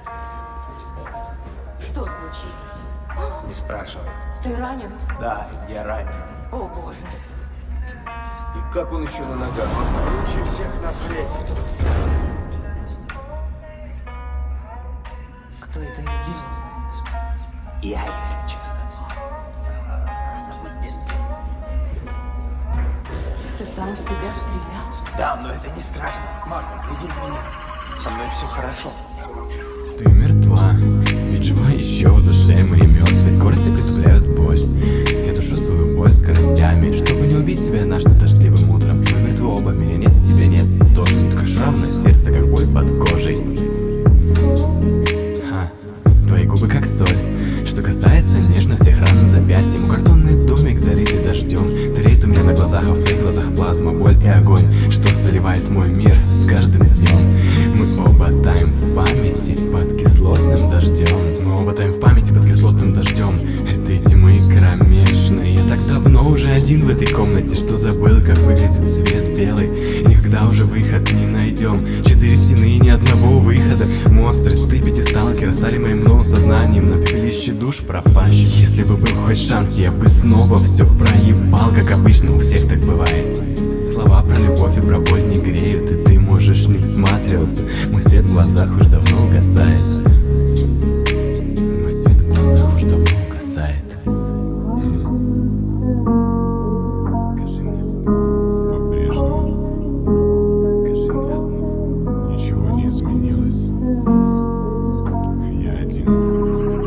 Что случилось? Не спрашивай. Ты ранен? Да, я ранен. О, Боже. И как он еще на ногах? Он круче всех на свете. Кто это сделал? Я, если честно. Забудь менты. Ты сам в себя стрелял? Да, но это не страшно. Марта, иди в меня. Со мной все хорошо. Ты мертва, ведь жива еще в душе моей мертвой. Скорости притупляют боль. Я душу свою боль скоростями, чтобы не убить себя однажды дождливым утром. Мы мертвы оба, меня нет, тебя нет. Тоже не только шрам на сердце, как боль под кожей. Твои губы как соль. Что касается нежно всех ран на запястье, мой картонный домик залитый дождем. Треет у меня на глазах, а в твоих глазах плазма, боль и огонь, что заливает мой мир с каждым днем. Мы оба таем в памяти под кислотным дождем. Мы оба таем в памяти под кислотным дождем этой тьмы кромешной. Я так давно уже один в этой комнате, что забыл, как выглядит свет белый. И никогда уже выход не найдем. 4 стены и ни одного выхода. Монстры с Припяти, сталкеры стали моим новым сознанием. На пепелище душ пропащих. Если бы был хоть шанс, я бы снова все проебал, как обычно у всех так бывает. Слова про любовь и про боль не греют, и ты можешь не всматриваться. Мой свет в глазах уж давно угасает. Мой свет в глазах уж давно угасает. Скажи мне по-прежнему. Скажи мне одно. Ничего не изменилось. Я один.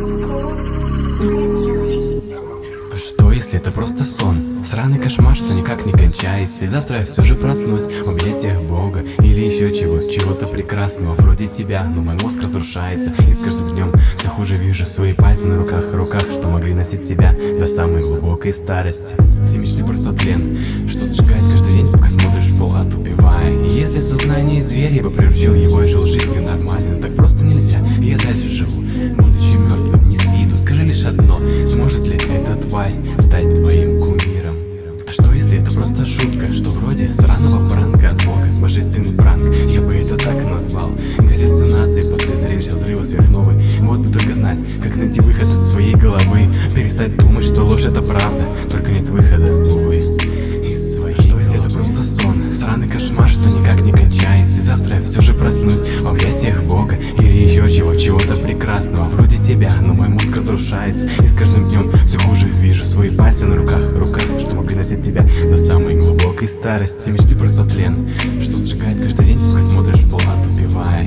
А что, если это просто сон? Сраный кошмар, что никак не кончается. И завтра я все же проснусь в объятиях Бога или еще чего-то прекрасного вроде тебя. Но мой мозг разрушается, и с каждым днем все хуже вижу свои пальцы на руках, что могли носить тебя до самой глубокой старости. Все мечты просто тлен, что сжигает каждый день, пока смотришь в пол, отупевая. И если сознание зверь, я бы приручил его и жил жизнью нормально. Но так просто нельзя, и я дальше живу, будучи мертвым, не с виду. Скажи лишь одно: сможет ли эта тварь стать твоим кумиром? А что, если это просто шутка, что вроде сраного пранка от Бога? Божественный пранк, я бы это так назвал. Галлюцинации после зрелища взрыва сверхновой. Вот бы только знать, как найти выход из своей головы. Перестать думать, что ложь это правда, только нет выхода, увы, из своей. А что, если это просто сон, сраный кошмар, что никак не кончается. И завтра я все же проснусь в объятиях Бога или еще чего-то прекрасного вроде тебя. Но мой мозг разрушается, и с каждым днем все хуже вижу свои пальцы на руках, что могли носить тебя до самой глубокой старости. Мечты просто тлен, что сжигает каждый день, пока смотришь в пол, отупевая.